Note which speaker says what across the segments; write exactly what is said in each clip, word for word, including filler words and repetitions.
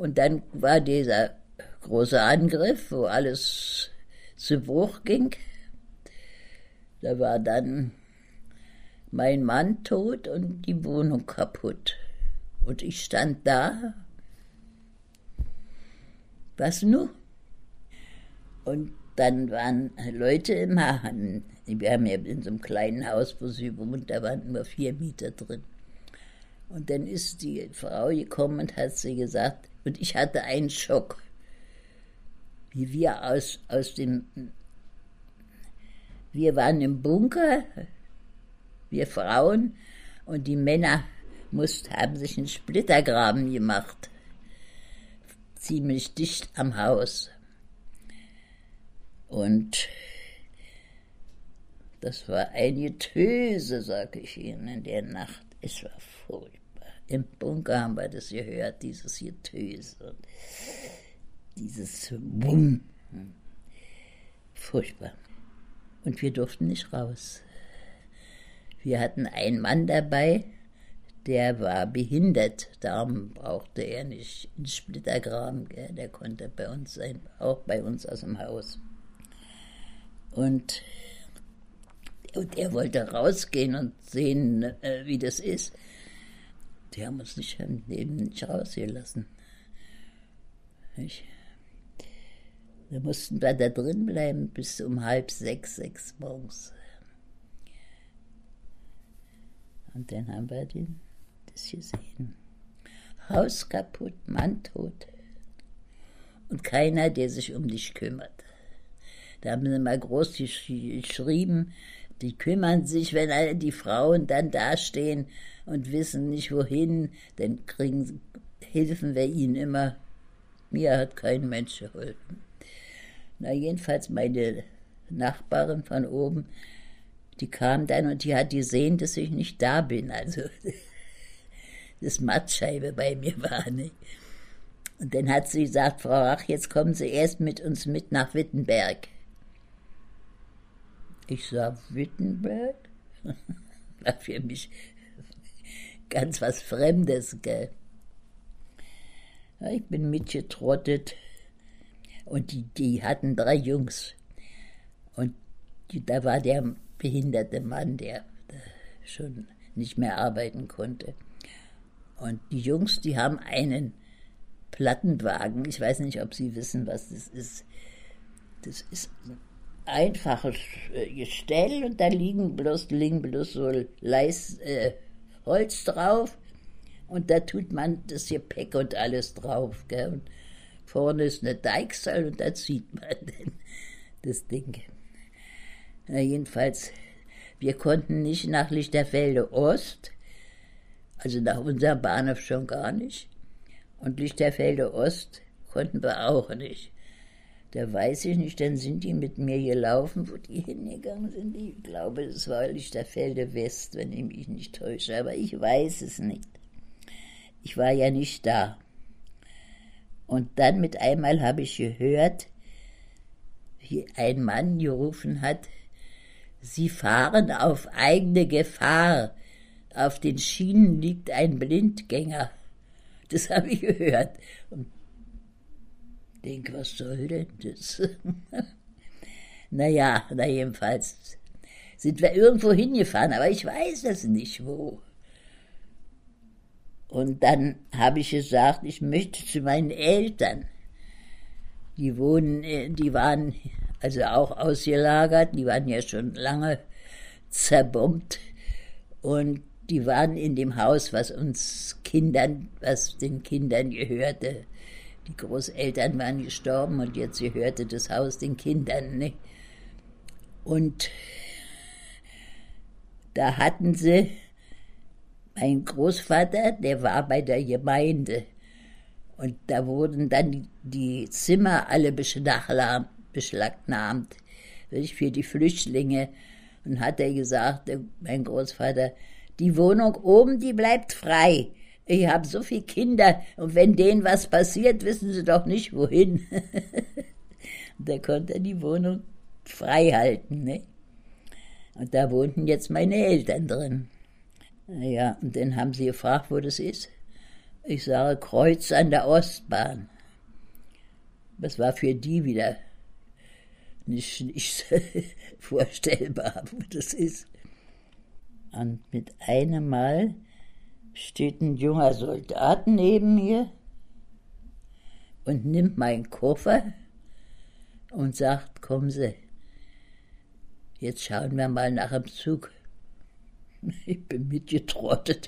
Speaker 1: Und dann war dieser große Angriff, wo alles zu Bruch ging. Da war dann mein Mann tot und die Wohnung kaputt. Und ich stand da. Was nun? Und dann waren Leute im Haaren. Wir haben ja in so einem kleinen Haus, wo sie wohnt, da waren nur vier Mieter drin. Und dann ist die Frau gekommen und hat sie gesagt, und ich hatte einen Schock, wie wir aus, aus dem, wir waren im Bunker, wir Frauen, und die Männer mussten, haben sich einen Splittergraben gemacht, ziemlich dicht am Haus. Und das war ein Getöse, sag ich Ihnen, in der Nacht. Es war furchtbar. Im Bunker haben wir das gehört, dieses Getöse. Dieses Wumm. Furchtbar. Und wir durften nicht raus. Wir hatten einen Mann dabei, der war behindert. Darum brauchte er nicht einen Splittergraben. Der konnte bei uns sein, auch bei uns aus dem Haus. Und, und er wollte rausgehen und sehen, äh, wie das ist. Die haben uns nicht, eben nicht rausgelassen. Nicht? Wir mussten da, da drin bleiben bis um halb sechs, sechs morgens. Und dann haben wir den, das gesehen. Haus kaputt, Mann tot. Und keiner, der sich um dich kümmert. Da haben sie mal groß geschrieben, die kümmern sich, wenn alle die Frauen dann dastehen und wissen nicht wohin, dann kriegen, helfen wir ihnen immer. Mir hat kein Mensch geholfen. Na jedenfalls meine Nachbarin von oben, die kam dann und die hat gesehen, dass ich nicht da bin, also das Mattscheibe bei mir war, nicht? Und dann hat sie gesagt, Frau Rach, jetzt kommen Sie erst mit uns mit nach Wittenberg. Ich sag, Wittenberg? War für mich ganz was Fremdes, gell? Ja, ich bin mitgetrottet und die, die hatten drei Jungs. Und die, da war der behinderte Mann, der, der schon nicht mehr arbeiten konnte. Und die Jungs, die haben einen Plattenwagen. Ich weiß nicht, ob Sie wissen, was das ist. Das ist einfaches Gestell und da liegen bloß, liegen bloß so Leis, äh, Holz drauf und da tut man das Gepäck und alles drauf. Gell? Und vorne ist eine Deichsel und da zieht man das Ding. Na, jedenfalls, wir konnten nicht nach Lichterfelde Ost, also nach unserem Bahnhof schon gar nicht, und Lichterfelde Ost konnten wir auch nicht. Da weiß ich nicht, dann sind die mit mir gelaufen, wo die hingegangen sind. Ich glaube, es war Lichterfelde West, wenn ich mich nicht täusche, aber ich weiß es nicht. Ich war ja nicht da. Und dann mit einmal habe ich gehört, wie ein Mann gerufen hat, Sie fahren auf eigene Gefahr. Auf den Schienen liegt ein Blindgänger. Das habe ich gehört. Und ich denke, was soll denn das? Naja, na jedenfalls sind wir irgendwo hingefahren, aber ich weiß es nicht, wo. Und dann habe ich gesagt, ich möchte zu meinen Eltern. Die wohnen, die waren also auch ausgelagert, die waren ja schon lange zerbombt und die waren in dem Haus, was uns Kindern, was den Kindern gehörte. Die Großeltern waren gestorben und jetzt gehörte das Haus den Kindern, ne? Und da hatten sie, mein Großvater, der war bei der Gemeinde und da wurden dann die, die Zimmer alle beschlagnahmt, beschlagnahmt für die Flüchtlinge. Und hat er gesagt, mein Großvater, die Wohnung oben, die bleibt frei. Ich habe so viele Kinder und wenn denen was passiert, wissen sie doch nicht, wohin. Und da konnte er die Wohnung frei halten, ne? Und da wohnten jetzt meine Eltern drin. Naja, und dann haben sie gefragt, wo das ist. Ich sage Kreuz an der Ostbahn. Das war für die wieder nicht, nicht vorstellbar, wo das ist. Und mit einem Mal steht ein junger Soldat neben mir und nimmt meinen Koffer und sagt, kommen Sie, jetzt schauen wir mal nach dem Zug. Ich bin mitgetrottet.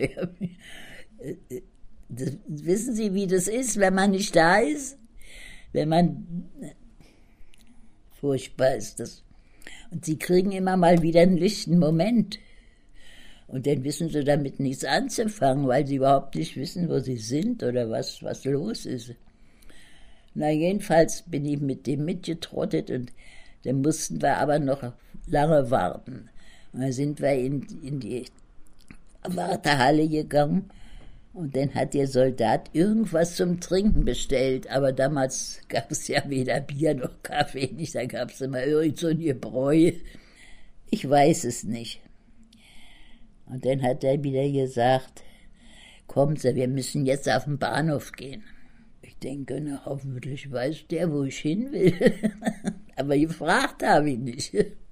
Speaker 1: Das, wissen Sie, wie das ist, wenn man nicht da ist? Wenn man... Furchtbar ist das. Und Sie kriegen immer mal wieder einen lichten Moment. Und dann wissen Sie damit nichts anzufangen, weil Sie überhaupt nicht wissen, wo Sie sind oder was, was los ist. Na, jedenfalls bin ich mit dem mitgetrottet und dann mussten wir aber noch lange warten. Und dann sind wir in, in die Wartehalle gegangen und dann hat der Soldat irgendwas zum Trinken bestellt. Aber damals gab es ja weder Bier noch Kaffee nicht, da gab es immer irgend so ein Gebräu. Ich weiß es nicht. Und dann hat er wieder gesagt, kommen Sie, wir müssen jetzt auf den Bahnhof gehen. Ich denke, na, hoffentlich weiß der, wo ich hin will. Aber gefragt habe ich nicht.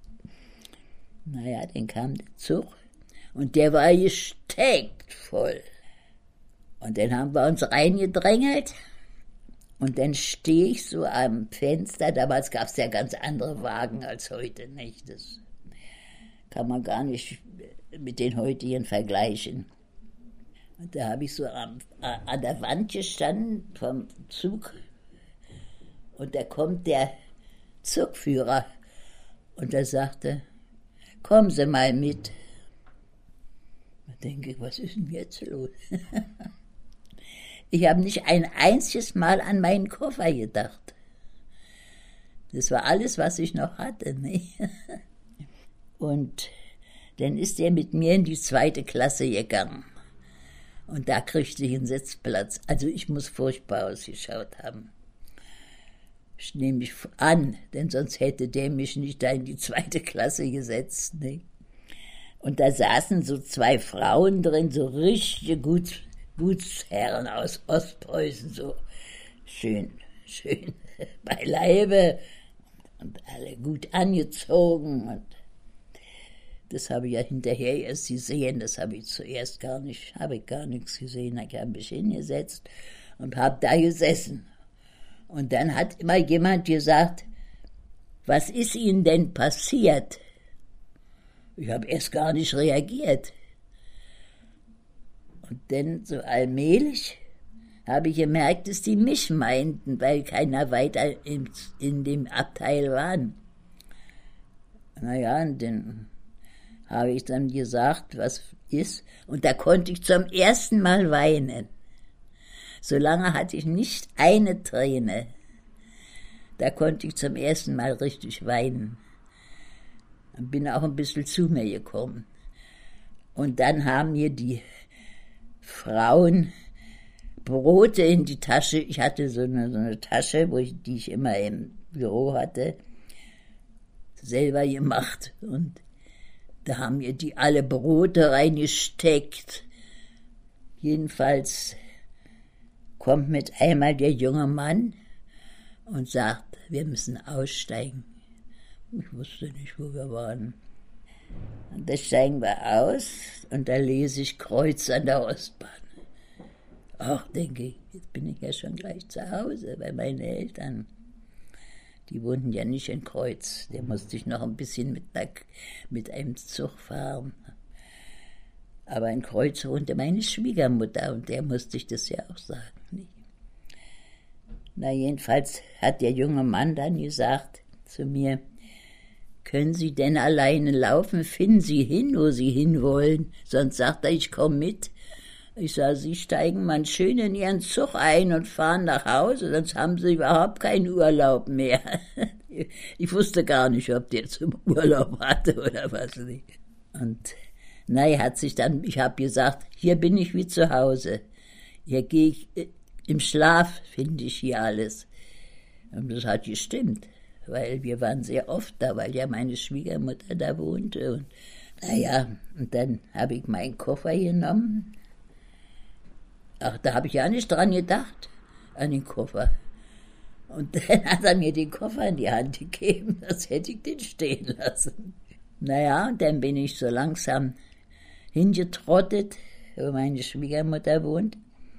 Speaker 1: Naja, dann kam der Zug und der war gesteckt voll. Und dann haben wir uns reingedrängelt und dann stehe ich so am Fenster. Damals gab es ja ganz andere Wagen als heute, nicht? Das kann man gar nicht mit den heutigen vergleichen. Und da habe ich so am, an der Wand gestanden vom Zug und da kommt der Zugführer und er sagte, kommen Sie mal mit. Da denke ich, was ist denn jetzt los? Ich habe nicht ein einziges Mal an meinen Koffer gedacht. Das war alles, was ich noch hatte. Nicht? Und dann ist er mit mir in die zweite Klasse gegangen. Und da kriegte ich einen Sitzplatz. Also ich muss furchtbar ausgeschaut haben. Ich nehme mich an, denn sonst hätte der mich nicht da in die zweite Klasse gesetzt. Ne? Und da saßen so zwei Frauen drin, so richtige Gut, Gutsherren aus Ostpreußen, so schön, schön beileibe und alle gut angezogen. Und das habe ich ja hinterher erst gesehen, das habe ich zuerst gar nicht, habe ich gar nichts gesehen. Ich habe mich hingesetzt und habe da gesessen. Und dann hat immer jemand gesagt, was ist Ihnen denn passiert? Ich habe erst gar nicht reagiert. Und dann so allmählich habe ich gemerkt, dass die mich meinten, weil keiner weiter in, in dem Abteil war. Naja, und dann habe ich dann gesagt, was ist. Und da konnte ich zum ersten Mal weinen. So lange hatte ich nicht eine Träne. Da konnte ich zum ersten Mal richtig weinen. Und bin auch ein bisschen zu mir gekommen. Und dann haben mir die Frauen Brote in die Tasche, ich hatte so eine, so eine Tasche, wo ich, die ich immer im Büro hatte, selber gemacht. Und da haben mir die alle Brote reingesteckt. Jedenfalls kommt mit einmal der junge Mann und sagt, wir müssen aussteigen. Ich wusste nicht, wo wir waren. Und da steigen wir aus und da lese ich Kreuz an der Ostbahn. Ach, denke ich, jetzt bin ich ja schon gleich zu Hause, weil meine Eltern, die wohnten ja nicht in Kreuz. Der musste ich noch ein bisschen mit, mit einem Zug fahren. Aber in Kreuz wohnte meine Schwiegermutter und der musste ich das ja auch sagen. Nicht? Na, jedenfalls hat der junge Mann dann gesagt zu mir, können Sie denn alleine laufen? Finden Sie hin, wo Sie hinwollen? Sonst sagt er, ich komme mit. Ich sage, Sie steigen mal schön in Ihren Zug ein und fahren nach Hause, sonst haben Sie überhaupt keinen Urlaub mehr. Ich wusste gar nicht, ob der zum Urlaub hatte oder was nicht. Und nein, hat sich dann, ich habe gesagt, hier bin ich wie zu Hause. Hier gehe ich, im Schlaf finde ich hier alles. Und das hat gestimmt, weil wir waren sehr oft da, weil ja meine Schwiegermutter da wohnte. Und naja, und dann habe ich meinen Koffer genommen Ach, da habe ich ja nicht dran gedacht, an den Koffer. Und dann hat er mir den Koffer in die Hand gegeben, das hätte ich den stehen lassen. Naja, und dann bin ich so langsam hingetrottet, wo meine Schwiegermutter wohnt.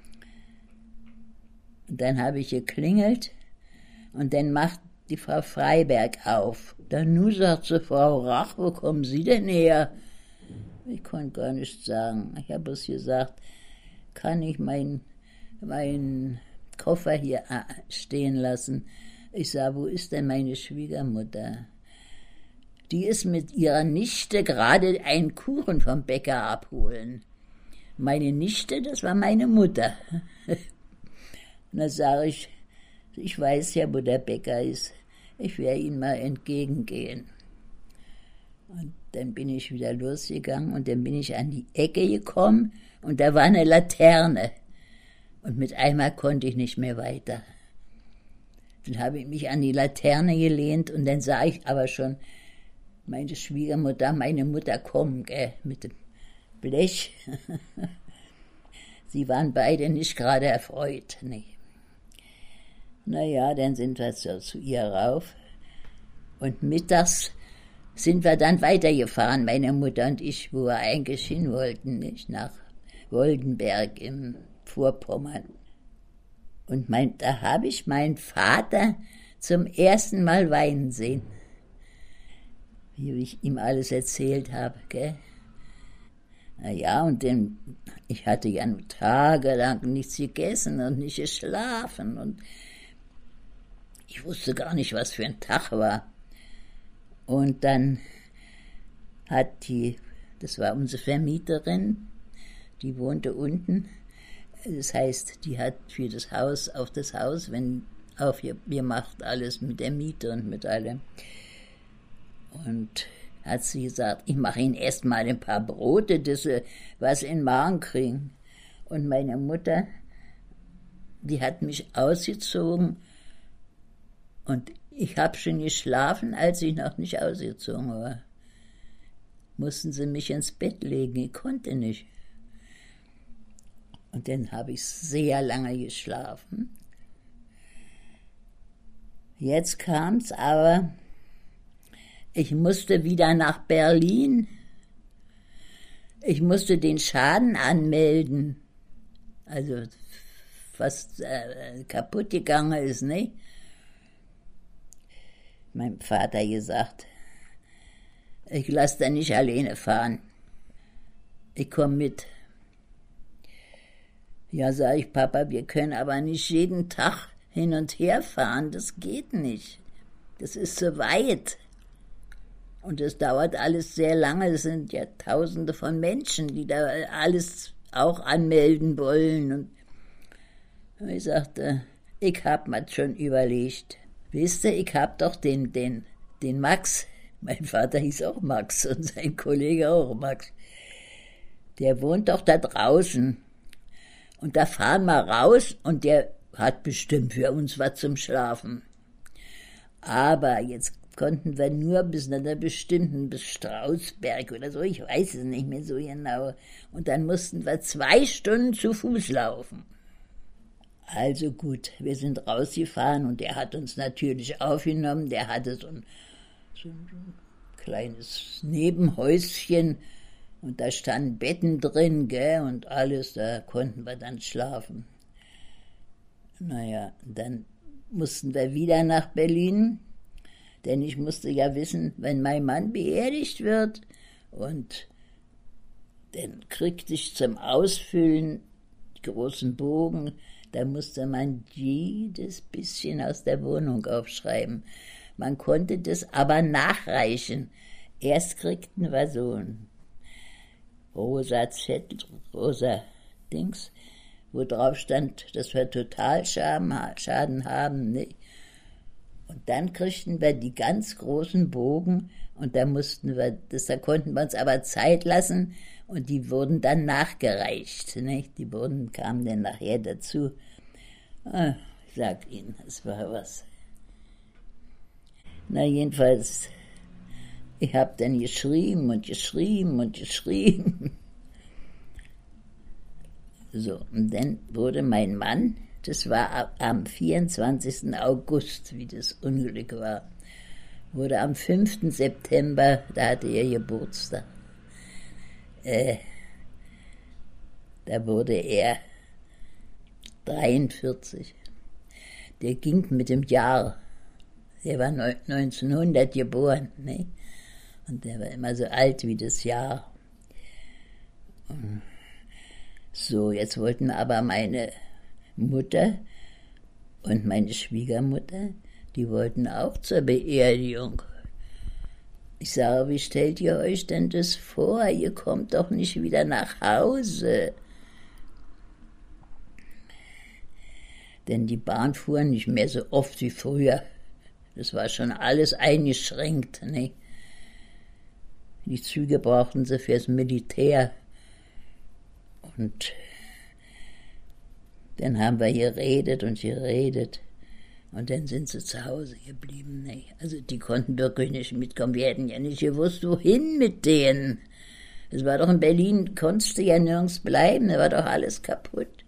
Speaker 1: Und dann habe ich geklingelt und dann macht die Frau Freiberg auf. Dann nu sagt sie, Frau Rach, wo kommen Sie denn her? Ich konnte gar nichts sagen. Ich habe bloß gesagt, kann ich meinen mein Koffer hier stehen lassen? Ich sage, wo ist denn meine Schwiegermutter? Die ist mit ihrer Nichte gerade einen Kuchen vom Bäcker abholen. Meine Nichte, das war meine Mutter. Und dann sage ich, ich weiß ja, wo der Bäcker ist. Ich werde ihm mal entgegengehen. Und dann bin ich wieder losgegangen und dann bin ich an die Ecke gekommen und da war eine Laterne. Und mit einmal konnte ich nicht mehr weiter. Dann habe ich mich an die Laterne gelehnt und dann sah ich aber schon meine Schwiegermutter, meine Mutter kommen, gell, mit dem Blech. Sie waren beide nicht gerade erfreut. Nee. Naja, dann sind wir so zu ihr rauf und mittags sind wir dann weitergefahren, meine Mutter und ich, wo wir eigentlich hin wollten, nicht, nach Woldenberg im Vorpommern. Und mein, da habe ich meinen Vater zum ersten Mal weinen sehen, wie ich ihm alles erzählt habe, gell. Na ja, und dann, ich hatte ja nur tagelang nichts gegessen und nicht geschlafen und ich wusste gar nicht, was für ein Tag war. Und dann hat die, das war unsere Vermieterin, die wohnte unten, das heißt, die hat für das Haus, auf das Haus, wenn aufgemacht, alles mit der Miete und mit allem. Und hat sie gesagt, ich mache Ihnen erst mal ein paar Brote, dass Sie was in den Magen kriegen. Und meine Mutter, die hat mich ausgezogen und ich habe schon geschlafen, als ich noch nicht ausgezogen war. Mussten sie mich ins Bett legen, ich konnte nicht. Und dann habe ich sehr lange geschlafen. Jetzt kam's aber, ich musste wieder nach Berlin. Ich musste den Schaden anmelden, also was äh, kaputt gegangen ist, nicht? Mein Vater gesagt, ich lasse da nicht alleine fahren. Ich komme mit. Ja, sage ich, Papa, wir können aber nicht jeden Tag hin und her fahren, das geht nicht. Das ist zu weit. Und es dauert alles sehr lange, es sind ja Tausende von Menschen, die da alles auch anmelden wollen. Und ich sagte, ich hab mir schon überlegt. Wisst ihr, ich hab doch den, den, den Max, mein Vater hieß auch Max und sein Kollege auch Max, der wohnt doch da draußen. Und da fahren wir raus und der hat bestimmt für uns was zum Schlafen. Aber jetzt konnten wir nur bis nach einer bestimmten, bis Strausberg oder so, ich weiß es nicht mehr so genau. Und dann mussten wir zwei Stunden zu Fuß laufen. Also gut, wir sind rausgefahren und er hat uns natürlich aufgenommen. Der hatte so ein, so ein kleines Nebenhäuschen und da standen Betten drin, gell, und alles, da konnten wir dann schlafen. Naja, dann mussten wir wieder nach Berlin, denn ich musste ja wissen, wenn mein Mann beerdigt wird und dann kriegte ich zum Ausfüllen großen Bogen, da musste man jedes bisschen aus der Wohnung aufschreiben. Man konnte das aber nachreichen. Erst kriegten wir so ein rosa Zettel, rosa Dings, wo drauf stand, dass wir Totalschaden haben. Ne? Und dann kriegten wir die ganz großen Bogen und da mussten wir, das, da konnten wir uns aber Zeit lassen und die wurden dann nachgereicht. Ne? Die wurden, kamen dann nachher dazu. Ah, ich sag Ihnen, es war was. Na jedenfalls, ich habe dann geschrieben und geschrieben und geschrieben. So, und dann wurde mein Mann, das war am vierundzwanzigsten August, wie das Unglück war, wurde am fünften September, da hatte er Geburtstag, äh, da wurde er dreiundvierzig. Der ging mit dem Jahr, der war neunzehnhundert geboren, ne? Und der war immer so alt wie das Jahr. So, jetzt wollten aber meine Mutter und meine Schwiegermutter, die wollten auch zur Beerdigung. Ich sage, wie stellt ihr euch denn das vor? Ihr kommt doch nicht wieder nach Hause. Denn die Bahn fuhr nicht mehr so oft wie früher. Das war schon alles eingeschränkt, ne? Die Züge brauchten sie fürs Militär. Und dann haben wir geredet und geredet. Und dann sind sie zu Hause geblieben. Ne? Also die konnten wirklich nicht mitkommen. Wir hätten ja nicht gewusst, wohin mit denen. Es war doch in Berlin, konntest du ja nirgends bleiben, da war doch alles kaputt.